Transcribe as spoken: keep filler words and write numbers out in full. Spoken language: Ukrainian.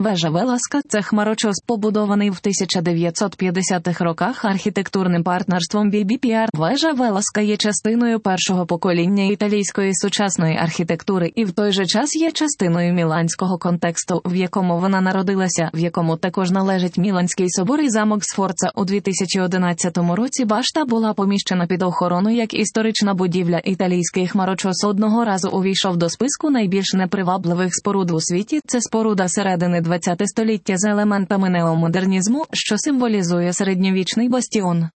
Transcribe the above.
Вежа Веласка – це хмарочос, побудований в тисяча дев'ятсот п'ятдесятих роках архітектурним партнерством бі бі пі ар. Вежа Веласка є частиною першого покоління італійської сучасної архітектури і в той же час є частиною міланського контексту, в якому вона народилася, в якому також належить Міланський собор і замок Сфорца. У дві тисячі одинадцятому році башта була поміщена під охорону як історична будівля. Італійський хмарочос одного разу увійшов до списку найбільш непривабливих споруд у світі. Це споруда середини ХХ століття з елементами неомодернізму, що символізує середньовічний бастіон.